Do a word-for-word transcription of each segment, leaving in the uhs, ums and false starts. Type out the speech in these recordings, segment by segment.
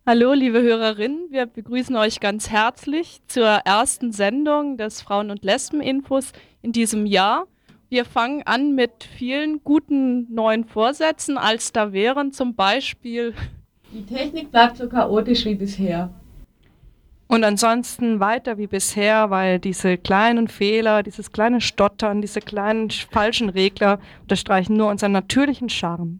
Hallo, liebe Hörerinnen, wir begrüßen euch ganz herzlich zur ersten Sendung des Frauen- und Lesben-Infos in diesem Jahr. Wir fangen an mit vielen guten neuen Vorsätzen, als da wären zum Beispiel: Die Technik bleibt so chaotisch wie bisher. Und ansonsten weiter wie bisher, weil diese kleinen Fehler, dieses kleine Stottern, diese kleinen falschen Regler unterstreichen nur unseren natürlichen Charme.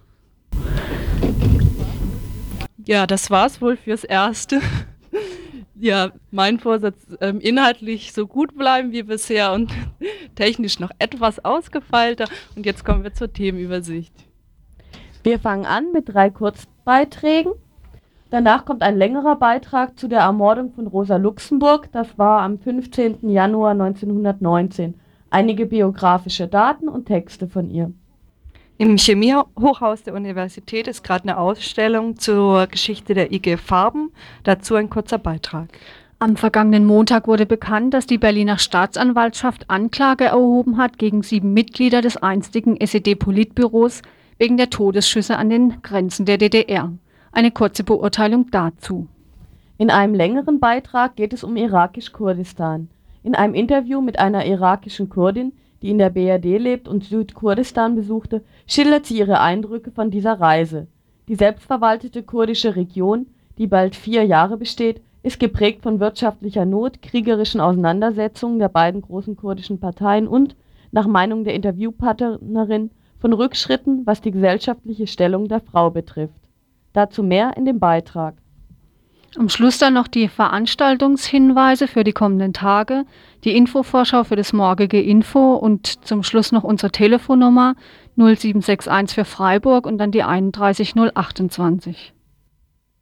Ja, das war's wohl fürs Erste. Ja, mein Vorsatz, ähm, inhaltlich so gut bleiben wie bisher und technisch noch etwas ausgefeilter. Und jetzt kommen wir zur Themenübersicht. Wir fangen an mit drei Kurzbeiträgen. Danach kommt ein längerer Beitrag zu der Ermordung von Rosa Luxemburg. Das war am fünfzehnten Januar neunzehnhundertneunzehn. Einige biografische Daten und Texte von ihr. Im Chemiehochhaus der Universität ist gerade eine Ausstellung zur Geschichte der I G Farben. Dazu ein kurzer Beitrag. Am vergangenen Montag wurde bekannt, dass die Berliner Staatsanwaltschaft Anklage erhoben hat gegen sieben Mitglieder des einstigen S E D-Politbüros wegen der Todesschüsse an den Grenzen der D D R. Eine kurze Beurteilung dazu. In einem längeren Beitrag geht es um irakisch-Kurdistan. In einem Interview mit einer irakischen Kurdin, die in der B R D lebt und Südkurdistan besuchte, schildert sie ihre Eindrücke von dieser Reise. Die selbstverwaltete kurdische Region, die bald vier Jahre besteht, ist geprägt von wirtschaftlicher Not, kriegerischen Auseinandersetzungen der beiden großen kurdischen Parteien und, nach Meinung der Interviewpartnerin, von Rückschritten, was die gesellschaftliche Stellung der Frau betrifft. Dazu mehr in dem Beitrag. Am Schluss dann noch die Veranstaltungshinweise für die kommenden Tage, die Infovorschau für das morgige Info und zum Schluss noch unsere Telefonnummer null sieben sechs eins für Freiburg und dann die einunddreißig null achtundzwanzig.